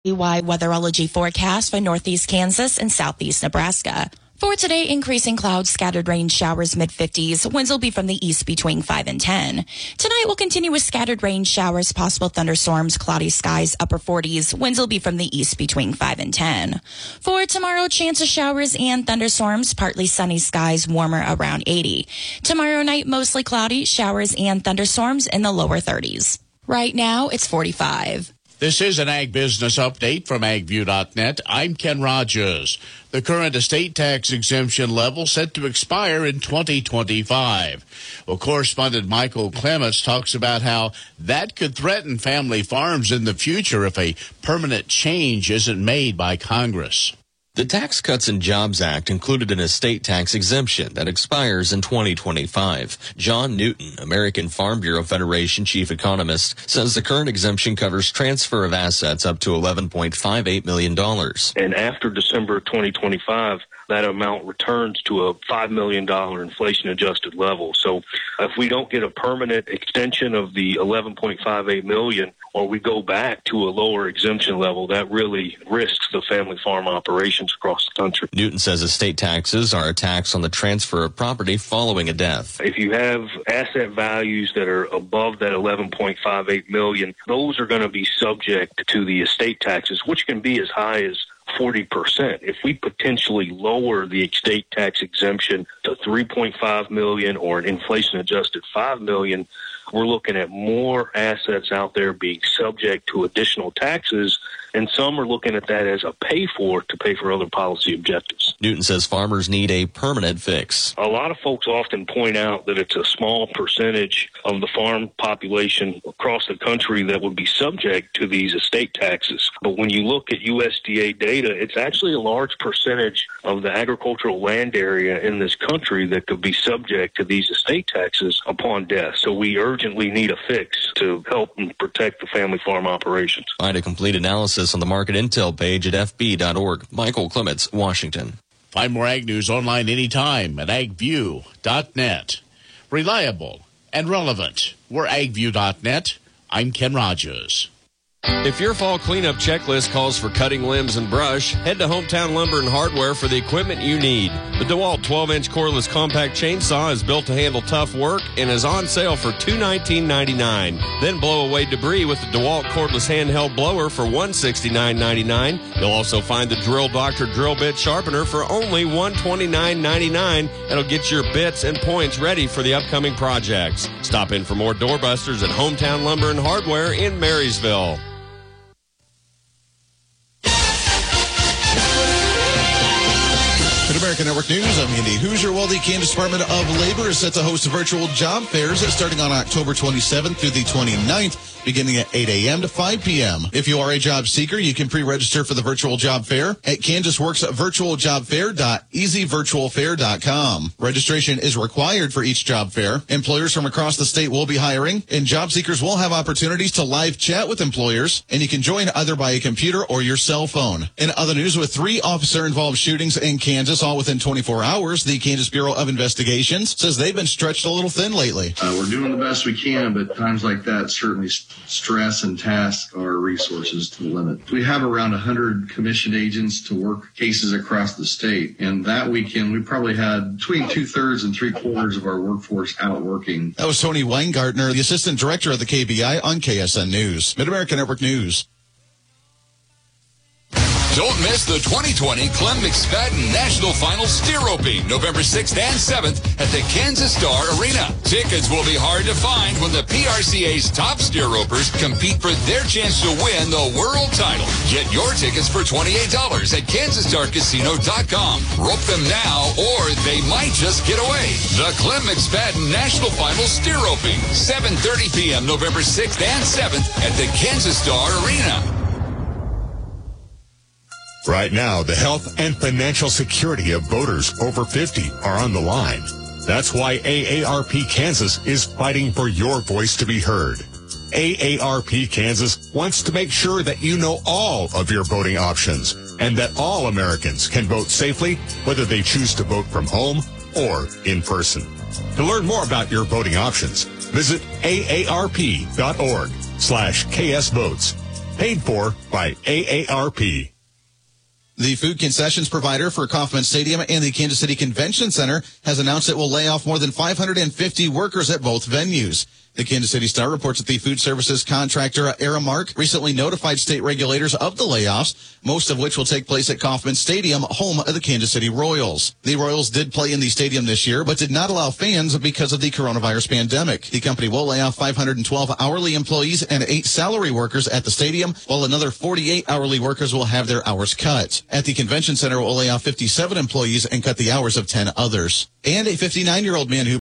Weatherology forecast for northeast Kansas and southeast Nebraska. For today, increasing clouds, scattered rain showers, mid-50s. Winds will be from the east between 5 and 10. Tonight, we'll continue with scattered rain showers, possible thunderstorms, cloudy skies, upper 40s. Winds will be from the east between 5 and 10. For tomorrow, chance of showers and thunderstorms, partly sunny skies, warmer around 80. Tomorrow night, mostly cloudy, showers and thunderstorms in the lower 30s. Right now, it's 45. This is an Ag Business Update from AgView.net. I'm Ken Rogers. The current estate tax exemption level set to expire in 2025. Well, correspondent Michael Clements talks about how that could threaten family farms in the future if a permanent change isn't made by Congress. The Tax Cuts and Jobs Act included an estate tax exemption that expires in 2025. John Newton, American Farm Bureau Federation chief economist, says the current exemption covers transfer of assets up to $11.58 million. And after December 2025, that amount returns to a $5 million inflation-adjusted level. So if we don't get a permanent extension of the $11.58 million, or we go back to a lower exemption level, that really risks the family farm operations across the country. Newton says estate taxes are a tax on the transfer of property following a death. If you have asset values that are above that $11.58 million, those are going to be subject to the estate taxes, which can be as high as 40%. If we potentially lower the estate tax exemption to $3.5 million or an inflation-adjusted $5 million, we're looking at more assets out there being subject to additional taxes, and some are looking at that as a pay for other policy objectives. Newton says farmers need a permanent fix. A lot of folks often point out that it's a small percentage of the farm population across the country that would be subject to these estate taxes. But when you look at USDA data, it's actually a large percentage of the agricultural land area in this country that could be subject to these estate taxes upon death. So we urgently need a fix to help and protect the family farm operations. Find a complete analysis on the market intel page at fb.org. Michael Clements, Washington. Find more ag news online anytime at agview.net. Reliable and relevant. We're agview.net. I'm Ken Rogers. If your fall cleanup checklist calls for cutting limbs and brush, head to Hometown Lumber and Hardware for the equipment you need. The DeWalt 12-inch cordless compact chainsaw is built to handle tough work and is on sale for $219.99. Then blow away debris with the DeWalt cordless handheld blower for $169.99. You'll also find the Drill Doctor drill bit sharpener for only $129.99. That'll get your bits and points ready for the upcoming projects. Stop in for more doorbusters at Hometown Lumber and Hardware in Marysville. American Network News, I'm Andy Hoosier. Well, the Kansas Department of Labor is set to host virtual job fairs starting on October 27th through the 29th, beginning at 8 a.m. to 5 p.m. If you are a job seeker, you can pre-register for the virtual job fair at kansasworksvirtualjobfair.easyvirtualfair.com. Registration is required for each job fair. Employers from across the state will be hiring, and job seekers will have opportunities to live chat with employers, and you can join either by a computer or your cell phone. In other news, with 3 officer-involved shootings in Kansas, all within 24 hours, the Kansas Bureau of Investigations says they've been stretched a little thin lately. We're doing the best we can, but times like that certainly stress and task our resources to the limit. We have around 100 commissioned agents to work cases across the state, and that weekend we probably had between 2/3 and 3/4 of our workforce out working. That was Tony Weingartner, the assistant director of the KBI on KSN News. Mid-American Network News. Don't miss the 2020 Clem McSpadden National Finals steer roping, November 6th and 7th at the Kansas Star Arena. Tickets will be hard to find when the PRCA's top steer ropers compete for their chance to win the world title. Get your tickets for $28 at KansasStarCasino.com. Rope them now, or they might just get away. The Clem McSpadden National Finals steer roping, 7:30 p.m. November 6th and 7th at the Kansas Star Arena. Right now, the health and financial security of voters over 50 are on the line. That's why AARP Kansas is fighting for your voice to be heard. AARP Kansas wants to make sure that you know all of your voting options and that all Americans can vote safely, whether they choose to vote from home or in person. To learn more about your voting options, visit aarp.org/ksvotes. Paid for by AARP. The food concessions provider for Kauffman Stadium and the Kansas City Convention Center has announced it will lay off more than 550 workers at both venues. The Kansas City Star reports that the food services contractor Aramark recently notified state regulators of the layoffs, most of which will take place at Kauffman Stadium, home of the Kansas City Royals. The Royals did play in the stadium this year, but did not allow fans because of the coronavirus pandemic. The company will lay off 512 hourly employees and 8 salary workers at the stadium, while another 48 hourly workers will have their hours cut. At the Convention Center, it will lay off 57 employees and cut the hours of 10 others. And a 59-year-old man who